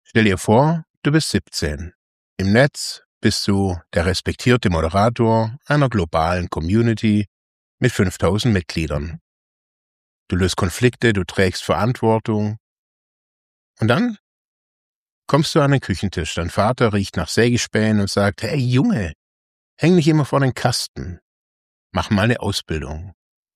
Stell dir vor, du bist 17. Im Netz bist du der respektierte Moderator einer globalen Community mit 5000 Mitgliedern. Du löst Konflikte, du trägst Verantwortung. Und dann kommst du an den Küchentisch. Dein Vater riecht nach Sägespänen und sagt, hey Junge, häng nicht immer vor den Kasten. Mach mal eine Ausbildung.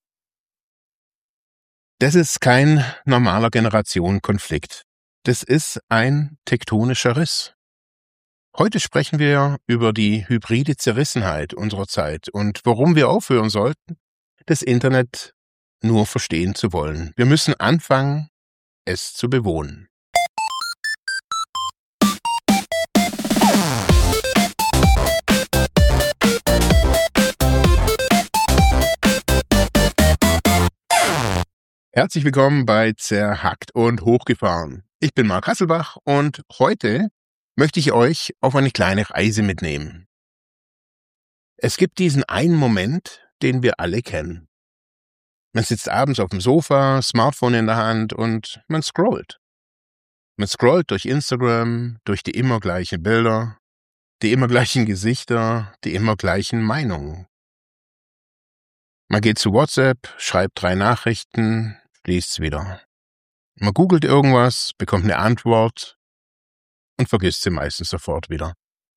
Das ist kein normaler Generationenkonflikt. Das ist ein tektonischer Riss. Heute sprechen wir über die hybride Zerrissenheit unserer Zeit und warum wir aufhören sollten, das Internet nur verstehen zu wollen. Wir müssen anfangen, es zu bewohnen. Herzlich willkommen bei Zerhackt und Hochgefahren. Ich bin Marc Hasselbach und heute möchte ich euch auf eine kleine Reise mitnehmen. Es gibt diesen einen Moment, den wir alle kennen. Man sitzt abends auf dem Sofa, Smartphone in der Hand und man scrollt. Man scrollt durch Instagram, durch die immer gleichen Bilder, die immer gleichen Gesichter, die immer gleichen Meinungen. Man geht zu WhatsApp, schreibt 3 Nachrichten, liest's wieder. Man googelt irgendwas, bekommt eine Antwort und vergisst sie meistens sofort wieder.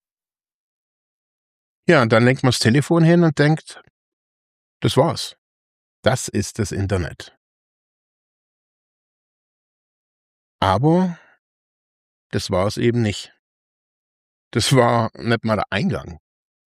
Ja, und dann lenkt man das Telefon hin und denkt, das war's. Das ist das Internet. Aber das war es eben nicht. Das war nicht mal der Eingang.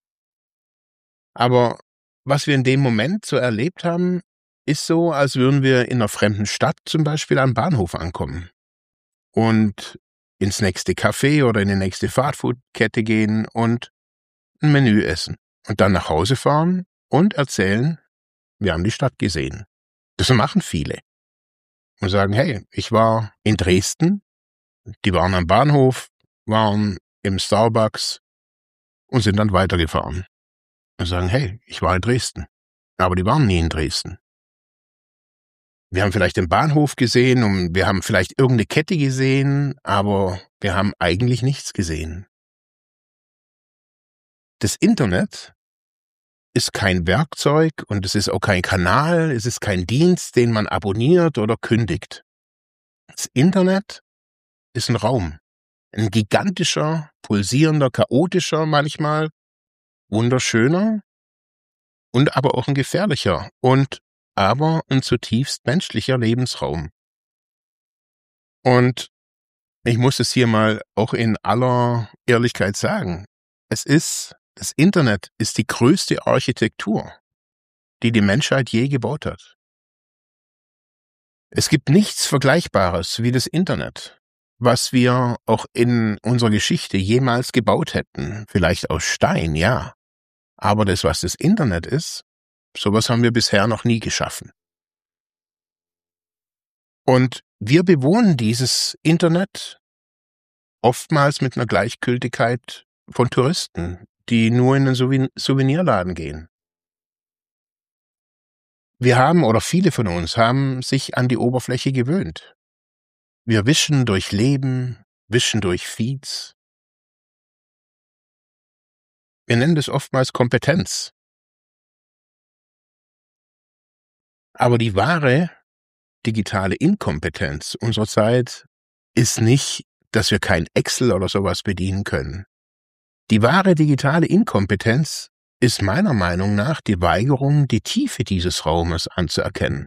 Aber was wir in dem Moment so erlebt haben, ist so, als würden wir in einer fremden Stadt zum Beispiel am Bahnhof ankommen und ins nächste Café oder in die nächste Fastfood-Kette gehen und ein Menü essen und dann nach Hause fahren und erzählen, wir haben die Stadt gesehen. Das machen viele und sagen, hey, ich war in Dresden, die waren am Bahnhof, waren im Starbucks und sind dann weitergefahren. Und sagen, hey, ich war in Dresden, aber die waren nie in Dresden. Wir haben vielleicht den Bahnhof gesehen und wir haben vielleicht irgendeine Kette gesehen, aber wir haben eigentlich nichts gesehen. Das Internet ist kein Werkzeug und es ist auch kein Kanal, es ist kein Dienst, den man abonniert oder kündigt. Das Internet ist ein Raum, ein gigantischer, pulsierender, chaotischer manchmal, wunderschöner und aber auch ein gefährlicher und aber ein zutiefst menschlicher Lebensraum. Und ich muss es hier mal auch in aller Ehrlichkeit sagen. Das Internet ist die größte Architektur, die die Menschheit je gebaut hat. Es gibt nichts Vergleichbares wie das Internet, was wir auch in unserer Geschichte jemals gebaut hätten. Vielleicht aus Stein, ja. Aber das, was das Internet ist, sowas haben wir bisher noch nie geschaffen. Und wir bewohnen dieses Internet oftmals mit einer Gleichgültigkeit von Touristen, die nur in einen Souvenirladen gehen. Wir haben, oder viele von uns haben sich an die Oberfläche gewöhnt. Wir wischen durch Leben, wischen durch Feeds. Wir nennen das oftmals Kompetenz. Aber die wahre digitale Inkompetenz unserer Zeit ist nicht, dass wir kein Excel oder sowas bedienen können. Die wahre digitale Inkompetenz ist meiner Meinung nach die Weigerung, die Tiefe dieses Raumes anzuerkennen.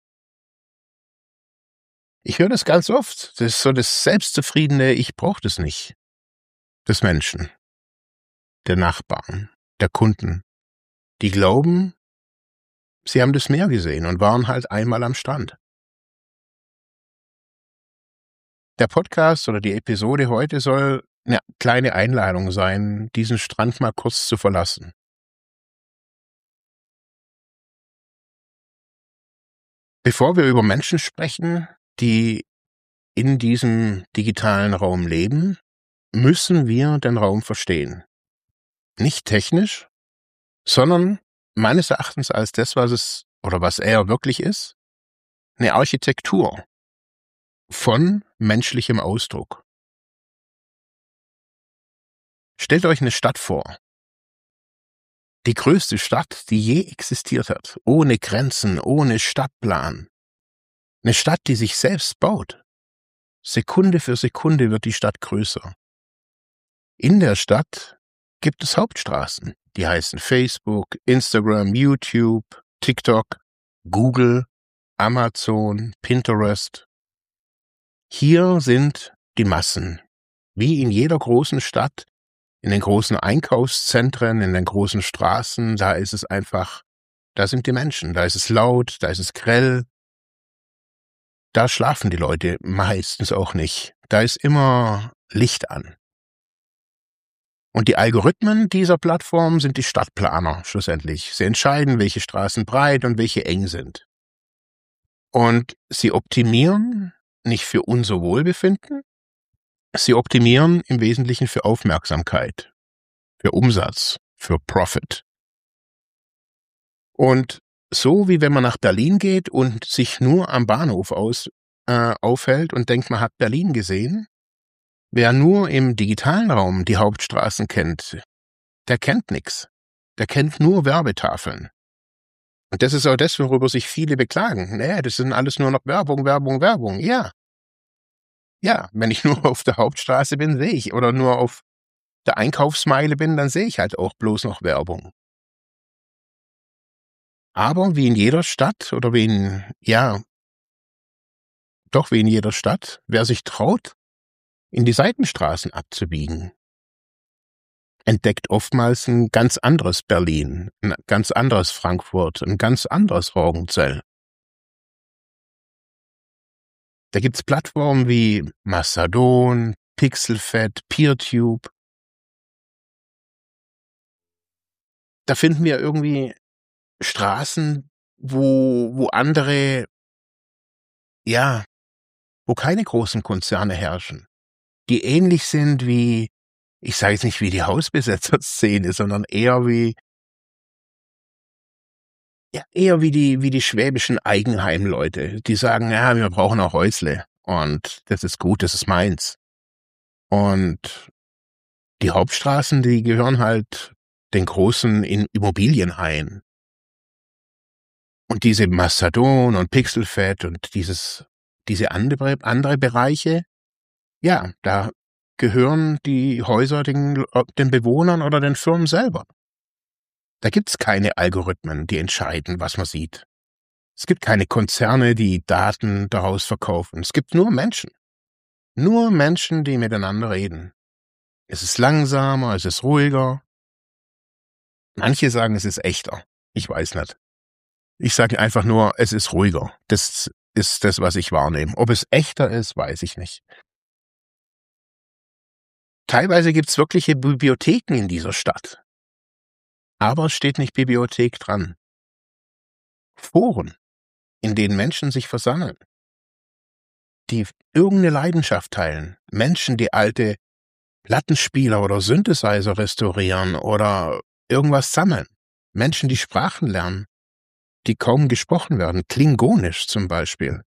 Ich höre das ganz oft. Das ist so das selbstzufriedene, ich brauche das nicht. Des Menschen, der Nachbarn, der Kunden, die glauben, sie haben das Meer gesehen und waren halt einmal am Strand. Der Podcast oder die Episode heute soll eine kleine Einladung sein, diesen Strand mal kurz zu verlassen. Bevor wir über Menschen sprechen, die in diesem digitalen Raum leben, müssen wir den Raum verstehen. Nicht technisch, sondern meines Erachtens als das, was er wirklich ist, eine Architektur von menschlichem Ausdruck. Stellt euch eine Stadt vor. Die größte Stadt, die je existiert hat. Ohne Grenzen, ohne Stadtplan. Eine Stadt, die sich selbst baut. Sekunde für Sekunde wird die Stadt größer. In der Stadt gibt es Hauptstraßen. Die heißen Facebook, Instagram, YouTube, TikTok, Google, Amazon, Pinterest. Hier sind die Massen. Wie in jeder großen Stadt, in den großen Einkaufszentren, in den großen Straßen, da ist es einfach, da sind die Menschen, da ist es laut, da ist es grell. Da schlafen die Leute meistens auch nicht. Da ist immer Licht an. Und die Algorithmen dieser Plattform sind die Stadtplaner schlussendlich. Sie entscheiden, welche Straßen breit und welche eng sind. Und sie optimieren nicht für unser Wohlbefinden, sie optimieren im Wesentlichen für Aufmerksamkeit, für Umsatz, für Profit. Und so wie wenn man nach Berlin geht und sich nur am Bahnhof aufhält und denkt, man hat Berlin gesehen, wer nur im digitalen Raum die Hauptstraßen kennt, der kennt nichts. Der kennt nur Werbetafeln. Und das ist auch das, worüber sich viele beklagen. Nee, das sind alles nur noch Werbung, Werbung, Werbung. Ja. Ja, wenn ich nur auf der Hauptstraße bin, sehe ich. Oder nur auf der Einkaufsmeile bin, dann sehe ich halt auch bloß noch Werbung. Aber wie in jeder Stadt oder wie in jeder Stadt, wer sich traut, in die Seitenstraßen abzubiegen, entdeckt oftmals ein ganz anderes Berlin, ein ganz anderes Frankfurt, ein ganz anderes Rogenzell. Da gibt's Plattformen wie Mastodon, Pixelfed, PeerTube. Da finden wir irgendwie Straßen, wo andere, wo keine großen Konzerne herrschen, die ähnlich sind wie, ich sage jetzt nicht wie die Hausbesetzerszene, sondern eher wie die schwäbischen Eigenheimleute, die sagen, ja, wir brauchen auch Häusle und das ist gut, das ist meins. Und die Hauptstraßen, die gehören halt den großen Immobilienhaien. Und diese Mastodon und Pixelfed und diese andere Bereiche, ja, da gehören die Häuser den Bewohnern oder den Firmen selber. Da gibt's keine Algorithmen, die entscheiden, was man sieht. Es gibt keine Konzerne, die Daten daraus verkaufen. Es gibt nur Menschen. Nur Menschen, die miteinander reden. Es ist langsamer, es ist ruhiger. Manche sagen, es ist echter. Ich weiß nicht. Ich sage einfach nur, es ist ruhiger. Das ist das, was ich wahrnehme. Ob es echter ist, weiß ich nicht. Teilweise gibt's wirkliche Bibliotheken in dieser Stadt. Aber es steht nicht Bibliothek dran. Foren, in denen Menschen sich versammeln, die irgendeine Leidenschaft teilen. Menschen, die alte Plattenspieler oder Synthesizer restaurieren oder irgendwas sammeln. Menschen, die Sprachen lernen, die kaum gesprochen werden. Klingonisch zum Beispiel.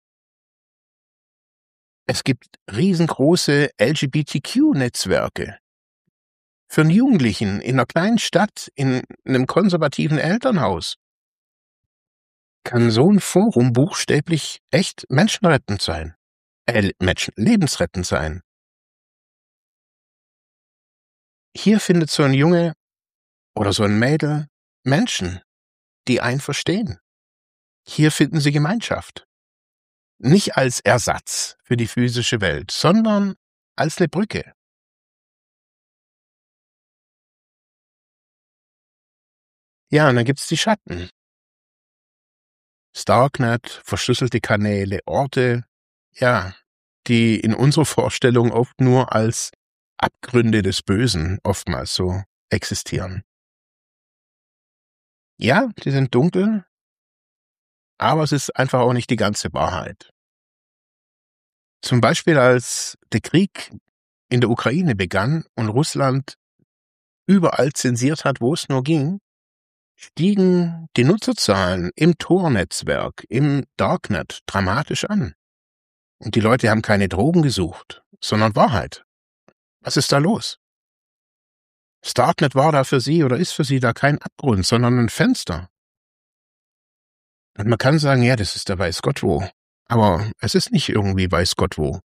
Es gibt riesengroße LGBTQ-Netzwerke. Für einen Jugendlichen in einer kleinen Stadt, in einem konservativen Elternhaus, kann so ein Forum buchstäblich echt menschenrettend sein. Lebensrettend sein. Hier findet so ein Junge oder so ein Mädel Menschen, die einen verstehen. Hier finden sie Gemeinschaft. Nicht als Ersatz für die physische Welt, sondern als eine Brücke. Ja, und dann gibt's die Schatten. Das Darknet, verschlüsselte Kanäle, Orte, die in unserer Vorstellung oft nur als Abgründe des Bösen oftmals so existieren. Ja, die sind dunkel, aber es ist einfach auch nicht die ganze Wahrheit. Zum Beispiel, als der Krieg in der Ukraine begann und Russland überall zensiert hat, wo es nur ging, stiegen die Nutzerzahlen im Tor-Netzwerk, im Darknet dramatisch an. Und die Leute haben keine Drogen gesucht, sondern Wahrheit. Was ist da los? Das Darknet war da für sie oder ist für sie da kein Abgrund, sondern ein Fenster. Und man kann sagen, ja, das ist der weiß Gott wo. Aber es ist nicht irgendwie weiß Gott wo.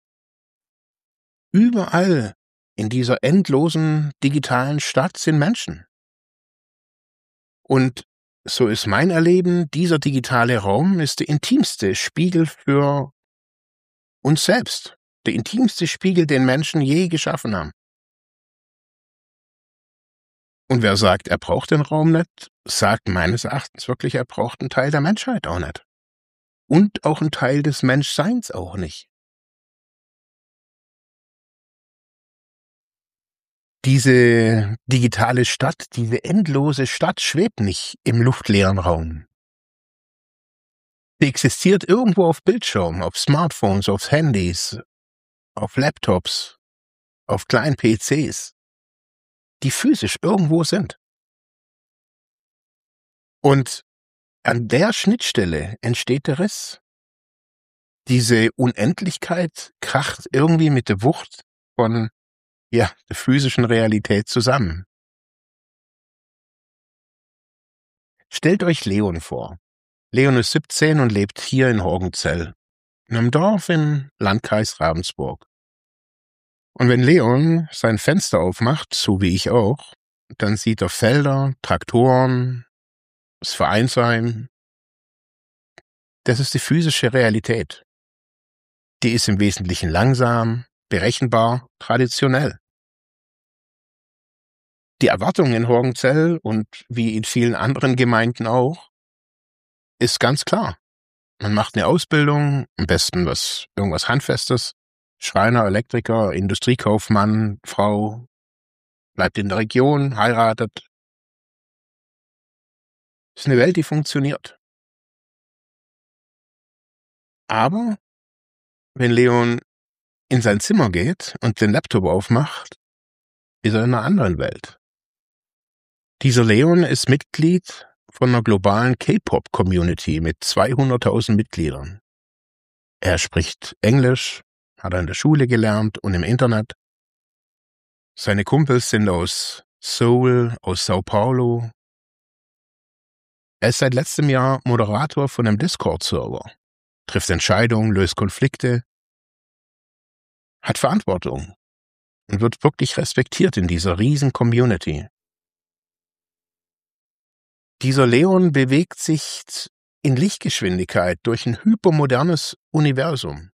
Überall in dieser endlosen digitalen Stadt sind Menschen. Und so ist mein Erleben, dieser digitale Raum ist der intimste Spiegel für uns selbst. Der intimste Spiegel, den Menschen je geschaffen haben. Und wer sagt, er braucht den Raum nicht, sagt meines Erachtens wirklich, er braucht einen Teil der Menschheit auch nicht. Und auch einen Teil des Menschseins auch nicht. Diese digitale Stadt, diese endlose Stadt schwebt nicht im luftleeren Raum. Sie existiert irgendwo auf Bildschirmen, auf Smartphones, auf Handys, auf Laptops, auf kleinen PCs, die physisch irgendwo sind. Und an der Schnittstelle entsteht der Riss. Diese Unendlichkeit kracht irgendwie mit der Wucht von, der physischen Realität zusammen. Stellt euch Leon vor. Leon ist 17 und lebt hier in Horgenzell, in einem Dorf im Landkreis Ravensburg. Und wenn Leon sein Fenster aufmacht, so wie ich auch, dann sieht er Felder, Traktoren, das Vereinsheim. Das ist die physische Realität. Die ist im Wesentlichen langsam, berechenbar, traditionell. Die Erwartung in Horgenzell und wie in vielen anderen Gemeinden auch, ist ganz klar. Man macht eine Ausbildung, am besten irgendwas Handfestes, Schreiner, Elektriker, Industriekaufmann, Frau, bleibt in der Region, heiratet. Ist eine Welt, die funktioniert. Aber wenn Leon in sein Zimmer geht und den Laptop aufmacht, ist er in einer anderen Welt. Dieser Leon ist Mitglied von einer globalen K-Pop-Community mit 200.000 Mitgliedern. Er spricht Englisch, hat er in der Schule gelernt und im Internet. Seine Kumpels sind aus Seoul, aus Sao Paulo. Er ist seit letztem Jahr Moderator von einem Discord-Server, trifft Entscheidungen, löst Konflikte, hat Verantwortung und wird wirklich respektiert in dieser riesen Community. Dieser Leon bewegt sich in Lichtgeschwindigkeit durch ein hypermodernes Universum.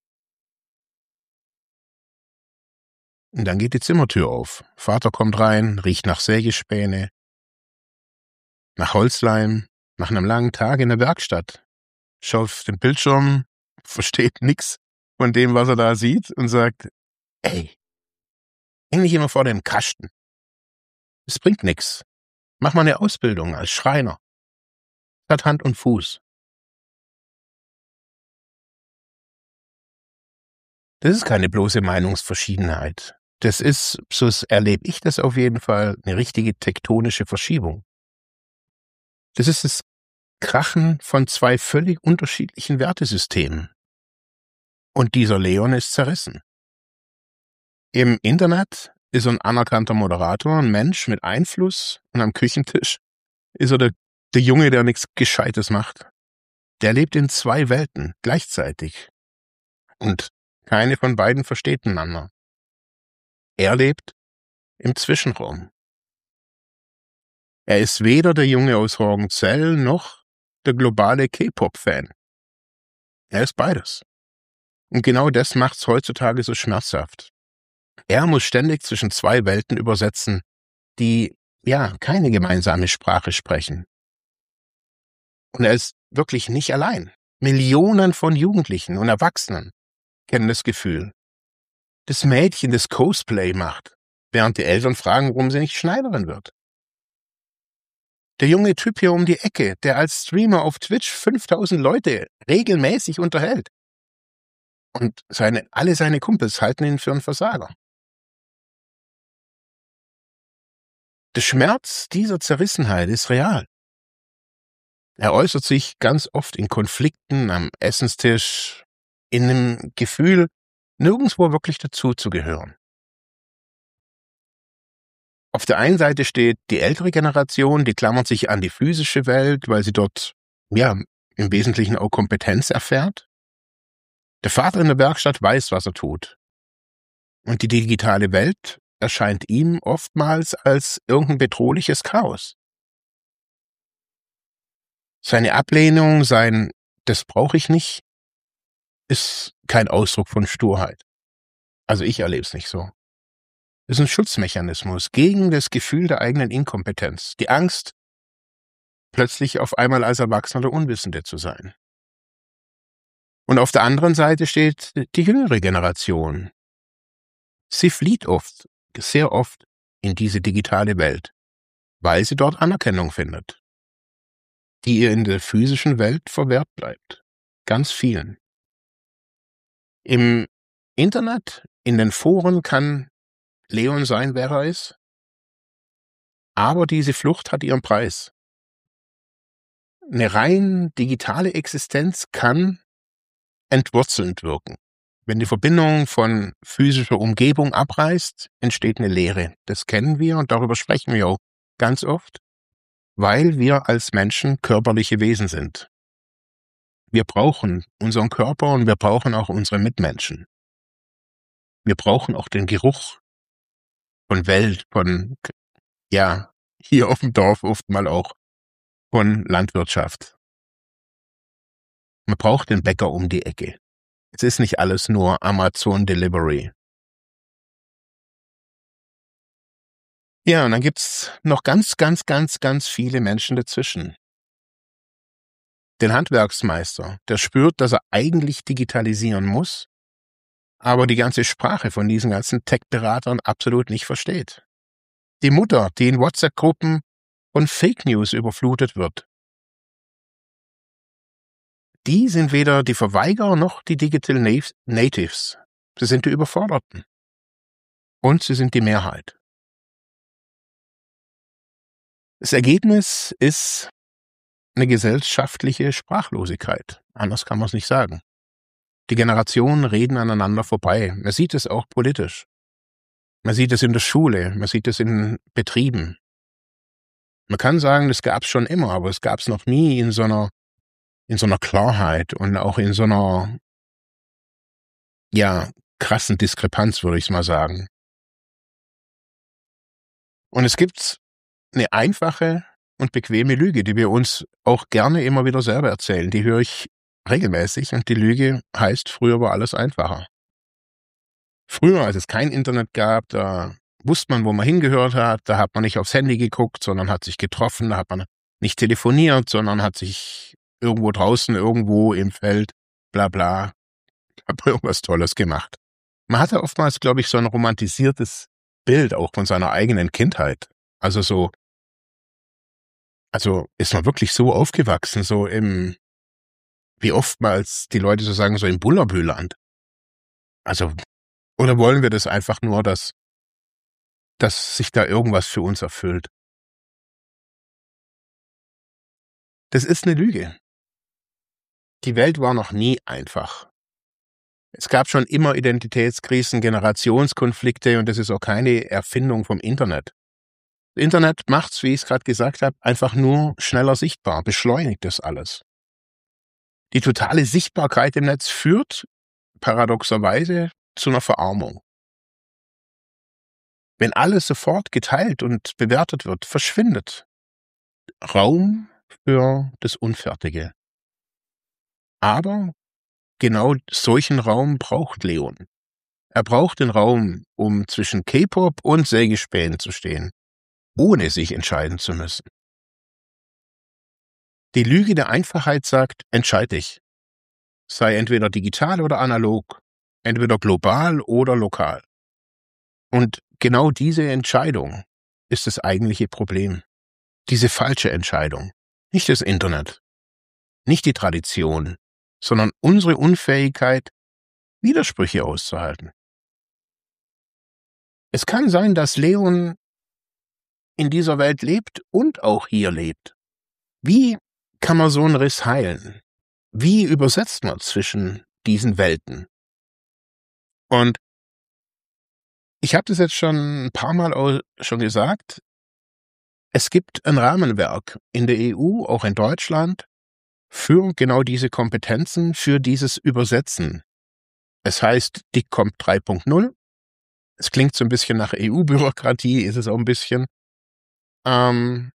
Und dann geht die Zimmertür auf. Vater kommt rein, riecht nach Sägespäne, nach Holzleim, nach einem langen Tag in der Werkstatt. Schaut auf den Bildschirm, versteht nichts von dem, was er da sieht und sagt, ey, häng nicht immer vor dem Kasten. Es bringt nichts. Mach mal eine Ausbildung als Schreiner. Das hat Hand und Fuß. Das ist keine bloße Meinungsverschiedenheit. Das ist, so erlebe ich das auf jeden Fall, eine richtige tektonische Verschiebung. Das ist das Krachen von zwei völlig unterschiedlichen Wertesystemen. Und dieser Leon ist zerrissen. Im Internet ist er ein anerkannter Moderator, ein Mensch mit Einfluss, und am Küchentisch ist er der Junge, der nichts Gescheites macht. Der lebt in zwei Welten gleichzeitig. Und keine von beiden versteht einander. Er lebt im Zwischenraum. Er ist weder der Junge aus Horgenzell noch der globale K-Pop-Fan. Er ist beides. Und genau das macht's heutzutage so schmerzhaft. Er muss ständig zwischen zwei Welten übersetzen, die, keine gemeinsame Sprache sprechen. Und er ist wirklich nicht allein. Millionen von Jugendlichen und Erwachsenen kennen das Gefühl. Das Mädchen, das Cosplay macht, während die Eltern fragen, warum sie nicht Schneiderin wird. Der junge Typ hier um die Ecke, der als Streamer auf Twitch 5000 Leute regelmäßig unterhält. Und alle seine Kumpels halten ihn für einen Versager. Der Schmerz dieser Zerrissenheit ist real. Er äußert sich ganz oft in Konflikten am Essenstisch, in einem Gefühl, nirgendwo wirklich dazuzugehören. Auf der einen Seite steht die ältere Generation, die klammert sich an die physische Welt, weil sie dort, ja, im Wesentlichen auch Kompetenz erfährt. Der Vater in der Werkstatt weiß, was er tut. Und die digitale Welt erscheint ihm oftmals als irgendein bedrohliches Chaos. Seine Ablehnung, das brauche ich nicht, ist kein Ausdruck von Sturheit. Also ich erlebe es nicht so. Es ist ein Schutzmechanismus gegen das Gefühl der eigenen Inkompetenz, die Angst, plötzlich auf einmal als Erwachsener der Unwissende zu sein. Und auf der anderen Seite steht die jüngere Generation. Sie flieht sehr oft in diese digitale Welt, weil sie dort Anerkennung findet, die ihr in der physischen Welt verwehrt bleibt. Ganz vielen. Im Internet, in den Foren kann Leon sein, wer er ist, aber diese Flucht hat ihren Preis. Eine rein digitale Existenz kann entwurzelnd wirken. Wenn die Verbindung von physischer Umgebung abreißt, entsteht eine Leere. Das kennen wir und darüber sprechen wir auch ganz oft, weil wir als Menschen körperliche Wesen sind. Wir brauchen unseren Körper und wir brauchen auch unsere Mitmenschen. Wir brauchen auch den Geruch von Welt, hier auf dem Dorf oft mal auch von Landwirtschaft. Man braucht den Bäcker um die Ecke. Es ist nicht alles nur Amazon Delivery. Ja, und dann gibt's noch ganz, ganz, ganz, ganz viele Menschen dazwischen. Den Handwerksmeister, der spürt, dass er eigentlich digitalisieren muss, aber die ganze Sprache von diesen ganzen Tech-Beratern absolut nicht versteht. Die Mutter, die in WhatsApp-Gruppen von Fake News überflutet wird. Die sind weder die Verweigerer noch die Digital Natives. Sie sind die Überforderten. Und sie sind die Mehrheit. Das Ergebnis ist eine gesellschaftliche Sprachlosigkeit. Anders kann man es nicht sagen. Die Generationen reden aneinander vorbei. Man sieht es auch politisch. Man sieht es in der Schule. Man sieht es in Betrieben. Man kann sagen, das gab es schon immer, aber es gab es noch nie in so einer Klarheit und auch in so einer, krassen Diskrepanz, würde ich mal sagen. Und es gibt eine einfache und bequeme Lüge, die wir uns auch gerne immer wieder selber erzählen. Die höre ich regelmäßig und die Lüge heißt, früher war alles einfacher. Früher, als es kein Internet gab, da wusste man, wo man hingehört hat, da hat man nicht aufs Handy geguckt, sondern hat sich getroffen, da hat man nicht telefoniert, sondern hat sich irgendwo draußen, irgendwo im Feld, bla bla, hat irgendwas Tolles gemacht. Man hatte oftmals, glaube ich, so ein romantisiertes Bild auch von seiner eigenen Kindheit. Also ist man wirklich so aufgewachsen, wie oftmals die Leute so sagen, so im Bullabüland. Also, oder wollen wir das einfach nur, dass sich da irgendwas für uns erfüllt? Das ist eine Lüge. Die Welt war noch nie einfach. Es gab schon immer Identitätskrisen, Generationskonflikte und das ist auch keine Erfindung vom Internet. Das Internet macht's, wie ich es gerade gesagt habe, einfach nur schneller sichtbar, beschleunigt das alles. Die totale Sichtbarkeit im Netz führt paradoxerweise zu einer Verarmung. Wenn alles sofort geteilt und bewertet wird, verschwindet Raum für das Unfertige. Aber genau solchen Raum braucht Leon. Er braucht den Raum, um zwischen K-Pop und Sägespänen zu stehen, ohne sich entscheiden zu müssen. Die Lüge der Einfachheit sagt, entscheid dich. Sei entweder digital oder analog, entweder global oder lokal. Und genau diese Entscheidung ist das eigentliche Problem. Diese falsche Entscheidung. Nicht das Internet, nicht die Tradition, sondern unsere Unfähigkeit, Widersprüche auszuhalten. Es kann sein, dass Leon in dieser Welt lebt und auch hier lebt. Wie kann man so einen Riss heilen? Wie übersetzt man zwischen diesen Welten? Und Ich habe das jetzt schon ein paar Mal schon gesagt. Es gibt ein Rahmenwerk in der EU, auch in Deutschland, für genau diese Kompetenzen, für dieses Übersetzen. Es heißt DICOMP 3.0. Es klingt so ein bisschen nach EU-Bürokratie, ist es auch ein bisschen. Ähm,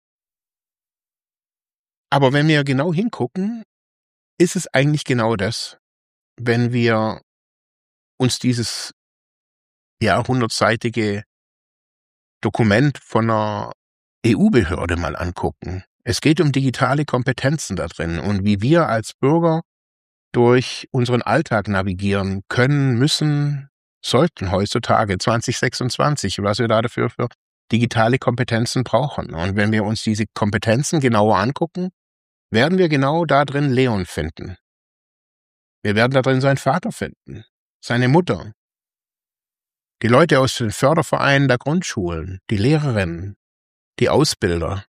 aber wenn wir genau hingucken, ist es eigentlich genau das. Wenn wir uns dieses, ja, 100-seitige Dokument von 'ner EU-Behörde mal angucken. Es geht um digitale Kompetenzen da drin und wie wir als Bürger durch unseren Alltag navigieren können, müssen, sollten heutzutage 2026, was wir da dafür für digitale Kompetenzen brauchen. Und wenn wir uns diese Kompetenzen genauer angucken, werden wir genau da drin Leon finden. Wir werden da drin seinen Vater finden, seine Mutter, die Leute aus den Fördervereinen der Grundschulen, die Lehrerinnen, die Ausbilder,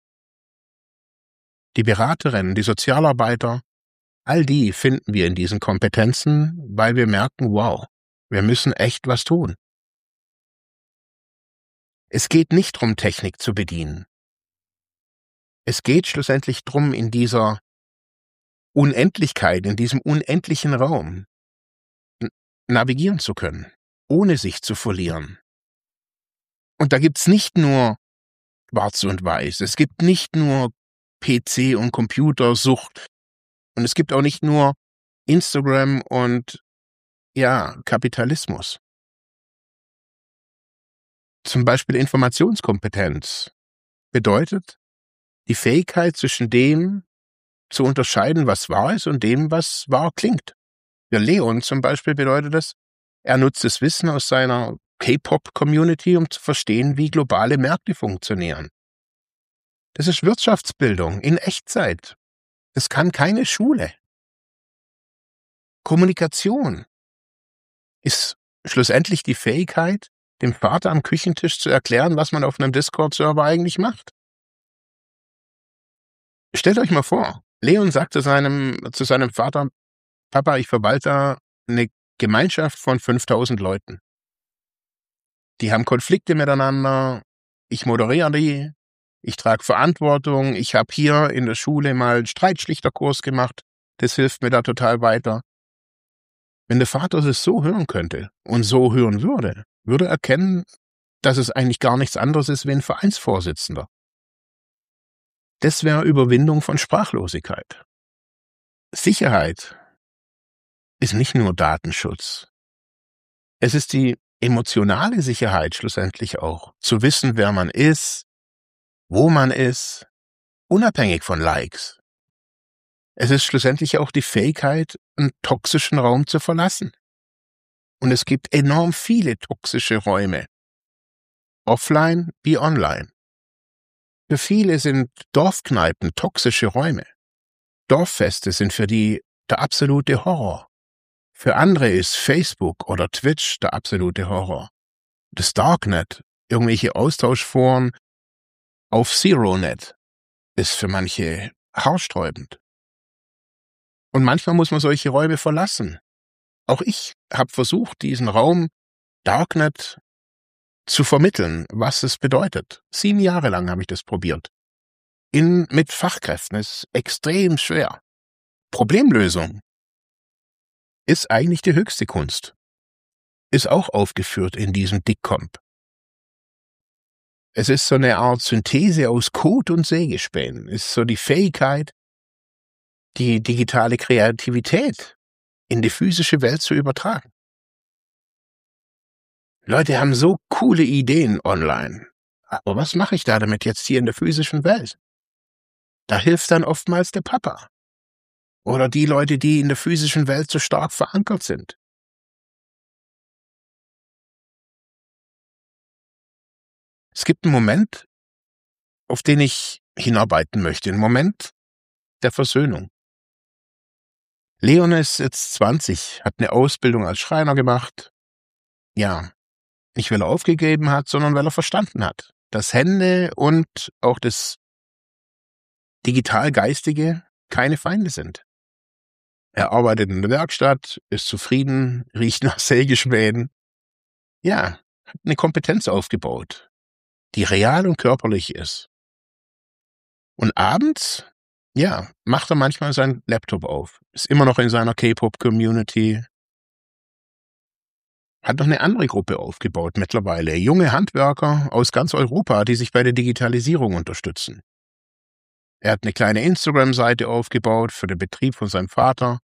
die Beraterinnen, die Sozialarbeiter. All die finden wir in diesen Kompetenzen, weil wir merken, wow, wir müssen echt was tun. Es geht nicht darum, Technik zu bedienen. Es geht schlussendlich darum, in dieser Unendlichkeit, in diesem unendlichen Raum navigieren zu können, ohne sich zu verlieren. Und da gibt's nicht nur Schwarz und Weiß, es gibt nicht nur PC- und Computersucht und es gibt auch nicht nur Instagram und, ja, Kapitalismus. Zum Beispiel Informationskompetenz bedeutet die Fähigkeit, zwischen dem zu unterscheiden, was wahr ist und dem, was wahr klingt. Für Leon zum Beispiel bedeutet das, er nutzt das Wissen aus seiner K-Pop-Community, um zu verstehen, wie globale Märkte funktionieren. Das ist Wirtschaftsbildung in Echtzeit. Das kann keine Schule. Kommunikation ist schlussendlich die Fähigkeit, dem Vater am Küchentisch zu erklären, was man auf einem Discord-Server eigentlich macht. Stellt euch mal vor, Leon sagt zu seinem Vater: „Papa, ich verwalte eine Gemeinschaft von 5.000 Leuten. Die haben Konflikte miteinander, ich moderiere die, ich trage Verantwortung, ich habe hier in der Schule mal 'n Streitschlichterkurs gemacht, das hilft mir da total weiter.“ Wenn der Vater das so hören könnte und so hören würde er erkennen, dass es eigentlich gar nichts anderes ist wie 'n Vereinsvorsitzender. Das wäre Überwindung von Sprachlosigkeit. Sicherheit ist nicht nur Datenschutz. Es ist die emotionale Sicherheit schlussendlich auch, zu wissen, wer man ist, wo man ist, unabhängig von Likes. Es ist schlussendlich auch die Fähigkeit, 'n toxischen Raum zu verlassen. Und es gibt enorm viele toxische Räume, offline wie online. Für viele sind Dorfkneipen toxische Räume. Dorffeste sind für die der absolute Horror. Für andere ist Facebook oder Twitch der absolute Horror. Das Darknet, irgendwelche Austauschforen auf ZeroNet, ist für manche haarsträubend. Und manchmal muss man solche Räume verlassen. Auch ich habe versucht, diesen Raum Darknet zu vermitteln, was es bedeutet. 7 Jahre lang habe ich das probiert. Mit Fachkräften. Es ist extrem schwer. Problemlösung ist eigentlich die höchste Kunst. Ist auch aufgeführt in diesem DICOMP. Es ist so eine Art Synthese aus Code und Sägespänen. Ist so die Fähigkeit, die digitale Kreativität in die physische Welt zu übertragen. Leute haben so coole Ideen online. Aber was mache ich da damit jetzt hier in der physischen Welt? Da hilft dann oftmals der Papa. Oder die Leute, die in der physischen Welt so stark verankert sind. Es gibt einen Moment, auf den ich hinarbeiten möchte. Einen Moment der Versöhnung. Leon ist jetzt 20, hat eine Ausbildung als Schreiner gemacht. Ja, nicht weil er aufgegeben hat, sondern weil er verstanden hat, dass Hände und auch das Digital-Geistige keine Feinde sind. Er arbeitet in der Werkstatt, ist zufrieden, riecht nach Sägespänen. Ja, hat eine Kompetenz aufgebaut, die real und körperlich ist. Und abends, ja, macht er manchmal seinen Laptop auf, ist immer noch in seiner K-Pop-Community, hat noch eine andere Gruppe aufgebaut mittlerweile, junge Handwerker aus ganz Europa, die sich bei der Digitalisierung unterstützen. Er hat eine kleine Instagram-Seite aufgebaut für den Betrieb von seinem Vater.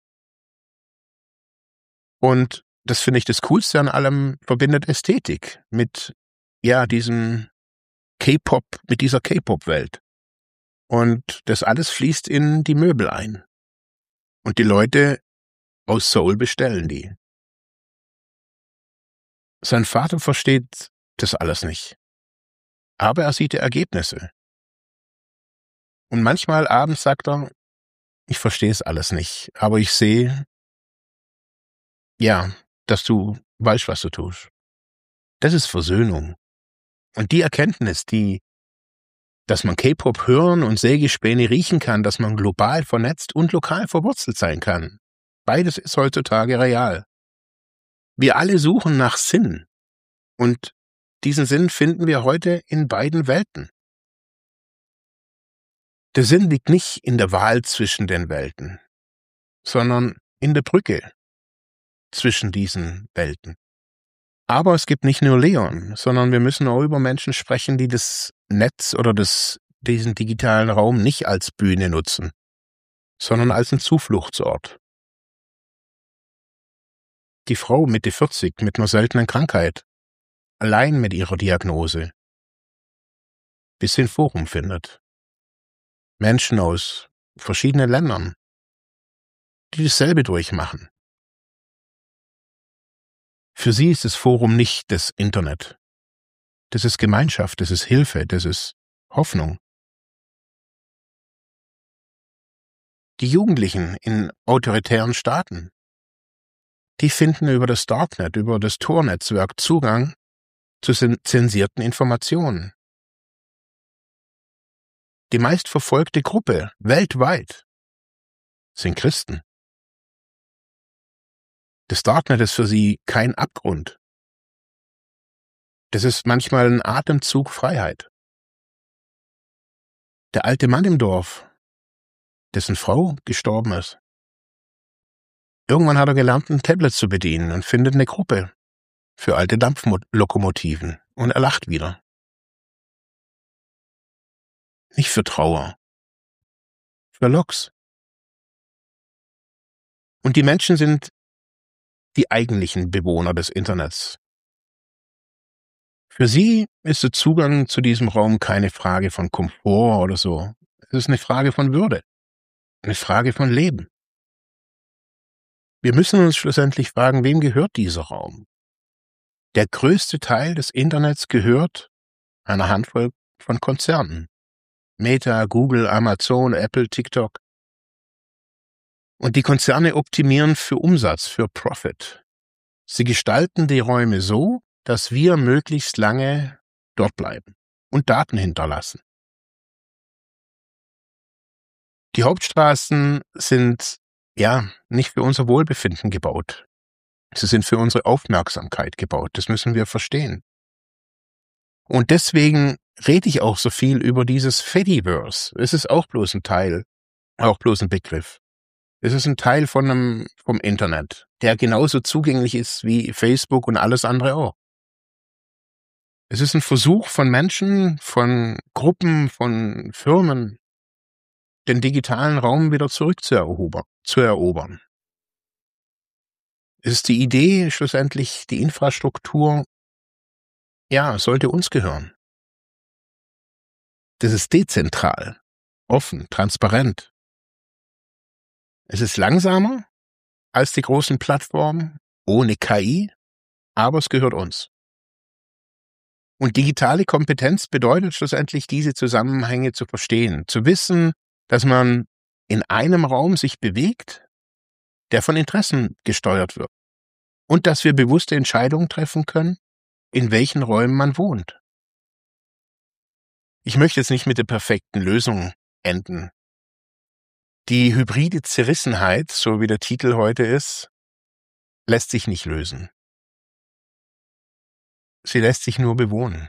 Und das finde ich das Coolste an allem, verbindet Ästhetik mit, ja, diesem K-Pop, mit dieser K-Pop-Welt. Und das alles fließt in die Möbel ein. Und die Leute aus Seoul bestellen die. Sein Vater versteht das alles nicht. Aber er sieht die Ergebnisse. Und manchmal abends sagt er, ich verstehe es alles nicht, aber ich sehe, ja, dass du weißt, was du tust. Das ist Versöhnung. Und die Erkenntnis, dass man K-Pop hören und Sägespäne riechen kann, dass man global vernetzt und lokal verwurzelt sein kann. Beides ist heutzutage real. Wir alle suchen nach Sinn. Und diesen Sinn finden wir heute in beiden Welten. Der Sinn liegt nicht in der Wahl zwischen den Welten, sondern in der Brücke zwischen diesen Welten. Aber es gibt nicht nur Leon, sondern wir müssen auch über Menschen sprechen, die das Netz oder diesen digitalen Raum nicht als Bühne nutzen, sondern als einen Zufluchtsort. Die Frau Mitte 40 mit einer seltenen Krankheit, allein mit ihrer Diagnose, bis sie ein Forum findet. Menschen aus verschiedenen Ländern, die dasselbe durchmachen. Für sie ist das Forum nicht das Internet. Das ist Gemeinschaft, das ist Hilfe, das ist Hoffnung. Die Jugendlichen in autoritären Staaten, die finden über das Darknet, über das Tor-Netzwerk Zugang zu zensierten Informationen. Die meistverfolgte Gruppe weltweit sind Christen. Das Darknet ist für sie kein Abgrund. Das ist manchmal ein Atemzug Freiheit. Der alte Mann im Dorf, dessen Frau gestorben ist. Irgendwann hat er gelernt, ein Tablet zu bedienen und findet eine Gruppe für alte Dampflokomotiven und er lacht wieder. Nicht für Trauer, für Loks. Und die Menschen sind die eigentlichen Bewohner des Internets. Für sie ist der Zugang zu diesem Raum keine Frage von Komfort oder so. Es ist eine Frage von Würde, eine Frage von Leben. Wir müssen uns schlussendlich fragen, wem gehört dieser Raum? Der größte Teil des Internets gehört einer Handvoll von Konzernen. Meta, Google, Amazon, Apple, TikTok. Und die Konzerne optimieren für Umsatz, für Profit. Sie gestalten die Räume so, dass wir möglichst lange dort bleiben und Daten hinterlassen. Die Hauptstraßen sind ja nicht für unser Wohlbefinden gebaut. Sie sind für unsere Aufmerksamkeit gebaut. Das müssen wir verstehen. Und deswegen rede ich auch so viel über dieses Fediverse. Es ist auch bloß ein Teil, auch bloß ein Begriff. Es ist ein Teil vom Internet, der genauso zugänglich ist wie Facebook und alles andere auch. Es ist ein Versuch von Menschen, von Gruppen, von Firmen, den digitalen Raum wieder zurückzuerobern. Es ist die Idee, schlussendlich die Infrastruktur, ja, sollte uns gehören. Das ist dezentral, offen, transparent. Es ist langsamer als die großen Plattformen, ohne KI, aber es gehört uns. Und digitale Kompetenz bedeutet schlussendlich, diese Zusammenhänge zu verstehen, zu wissen, dass man in einem Raum sich bewegt, der von Interessen gesteuert wird. Und dass wir bewusste Entscheidungen treffen können, in welchen Räumen man wohnt. Ich möchte jetzt nicht mit der perfekten Lösung enden. Die hybride Zerrissenheit, so wie der Titel heute ist, lässt sich nicht lösen. sie lässt sich nur bewohnen.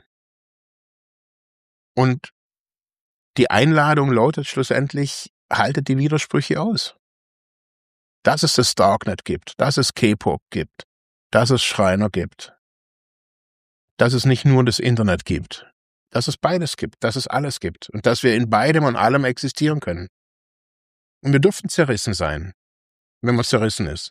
Und die Einladung lautet schlussendlich, haltet die Widersprüche aus. Dass es das Darknet gibt, dass es K-Pop gibt, dass es Schreiner gibt, dass es nicht nur das Internet gibt, dass es beides gibt, dass es alles gibt und dass wir in beidem und allem existieren können. Und wir dürfen zerrissen sein, wenn man zerrissen ist.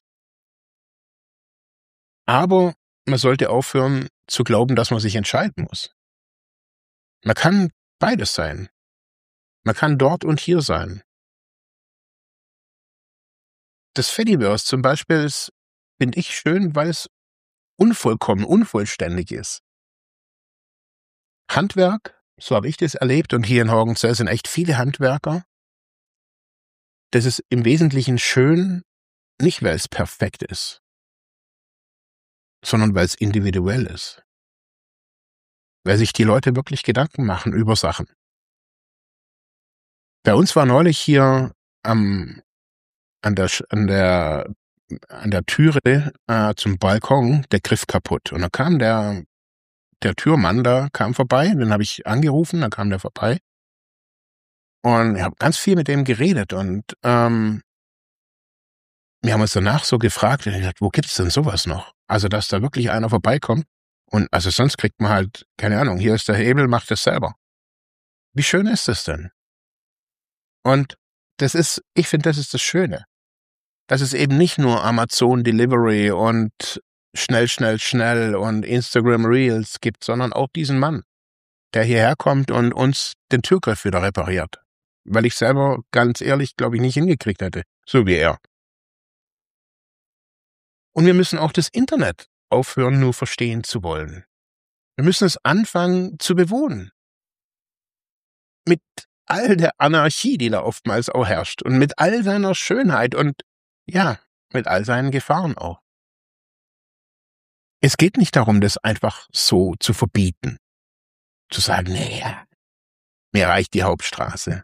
Aber man sollte aufhören zu glauben, dass man sich entscheiden muss. Man kann beides sein. Man kann dort und hier sein. Das Fediverse zum Beispiel ist, finde ich, schön, weil es unvollkommen, unvollständig ist. Handwerk, so habe ich das erlebt, und hier in Horgenzell sind echt viele Handwerker. Das ist im Wesentlichen schön, nicht weil es perfekt ist, sondern weil es individuell ist. Weil sich die Leute wirklich Gedanken machen über Sachen. Bei uns war neulich hier an der Türe zum Balkon der Griff kaputt. Und da kam der Türmann, kam vorbei, den habe ich angerufen, dann kam der vorbei. Und ich habe ganz viel mit dem geredet und wir haben uns danach so gefragt, und ich dachte, wo gibt's denn sowas noch? Also, dass da wirklich einer vorbeikommt und also sonst kriegt man halt, keine Ahnung, hier ist der Hebel, macht es selber. Wie schön ist das denn? Und ich finde, das ist das Schöne. Dass es eben nicht nur Amazon Delivery und schnell und Instagram Reels gibt, sondern auch diesen Mann, der hierher kommt und uns den Türgriff wieder repariert. Weil ich selber, ganz ehrlich, glaube ich, nicht hingekriegt hätte, so wie er. Und wir müssen auch das Internet aufhören, nur verstehen zu wollen. Wir müssen es anfangen zu bewohnen. Mit all der Anarchie, die da oftmals auch herrscht und mit all seiner Schönheit und ja, mit all seinen Gefahren auch. Es geht nicht darum, das einfach so zu verbieten. Zu sagen, naja, mir reicht die Hauptstraße.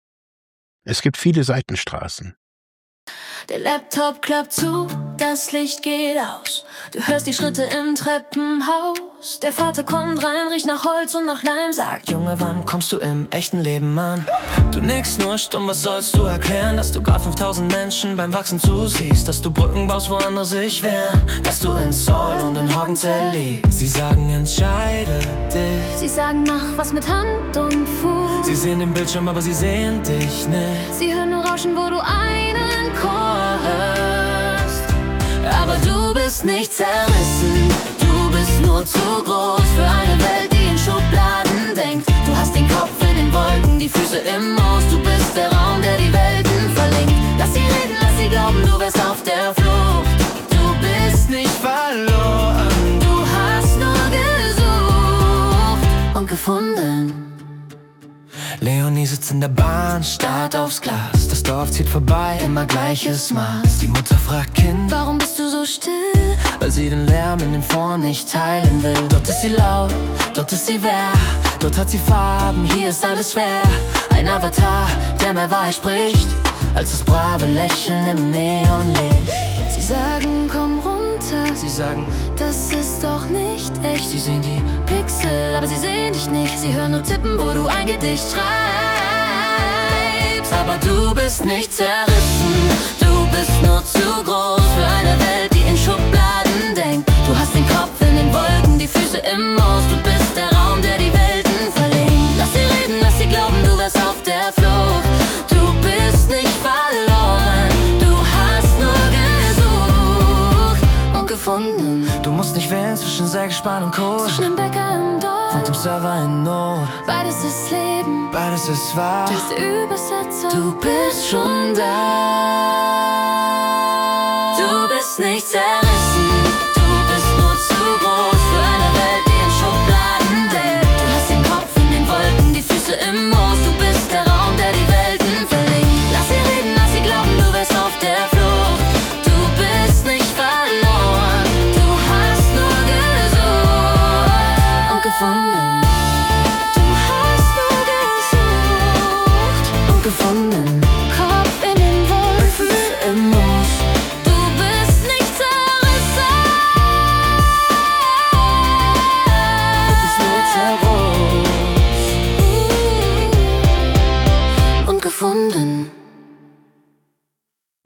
Es gibt viele Seitenstraßen. Der Laptop klappt zu, das Licht geht aus. Du hörst die Schritte im Treppenhaus. Der Vater kommt rein, riecht nach Holz und nach Leim. Sagt, Junge, wann kommst du im echten Leben an? Du nickst nur stumm, was sollst du erklären? Dass du grad 5000 Menschen beim Wachsen zusiehst. Dass du Brücken baust, wo andere sich wehren. Dass du in Seoul und in Horgenzell liegst. Sie sagen, entscheide dich. Sie sagen, mach was mit Hand und Fuß. Sie sehen den Bildschirm, aber sie sehen dich nicht. Sie hören nur Rauschen, wo du einen Chor hörst. Aber du bist nicht zerrissen. Du bist nur zu groß für eine Welt, die in Schubladen denkt. Du hast den Kopf in den Wolken, die Füße im Moos. Du bist der Raum, der die Welten verlinkt. Lass sie reden, lass sie glauben, du wärst auf der Flucht. Du bist nicht verloren. Du hast nur gesucht und gefunden. Leonie sitzt in der Bahn, starrt aufs Glas. Das Dorf zieht vorbei, immer gleiches Maß. Die Mutter fragt Kind, warum bist du so still? Weil sie den Lärm in den Foren nicht teilen will. Dort ist sie laut, dort ist sie wer. Dort hat sie Farben, hier ist alles schwer. Ein Avatar, der mehr Wahrheit spricht, als das brave Lächeln im Neonlicht. Sie sagen, komm runter. Sie sagen, das ist doch nicht echt. Sie sehen die Pixel, aber sie sehen dich nicht. Sie hören nur Tippen, wo du ein Gedicht schreibst. Aber du bist nicht zerrissen. Du bist nur zu groß für eine Welt, die in Schubladen denkt. Du hast den Kopf in den Wolken, die Füße im Moos. Du bist der Raum, der die Welten verlinkt. Lass sie reden, lass sie glauben, du wärst auf der Flucht. Du bist nicht verloren. Du hast nur gesucht und gefunden. Du musst nicht wählen zwischen Sägespan und Code. Zwischen dem Bäcker im Dorf und dem Server in Not. Beides ist Leben, beides ist wahr. Du bist der Übersetzer, du bist schon da. Du bist nicht zerrissen. Du bist nur zu groß für eine Welt, die in Schubladen denkt. Du hast den Kopf in den Wolken, die Füße im Moos. Du bist der Raum, der die Welten verlinkt. Lass sie reden, lass sie glauben, du wärst auf der Flucht. Du bist nicht verloren. Du hast nur gesucht und gefunden. Du hast nur gesucht und gefunden. Kopf in den Wolken, Füße im Moos. Du bist nicht zerrissen. mm.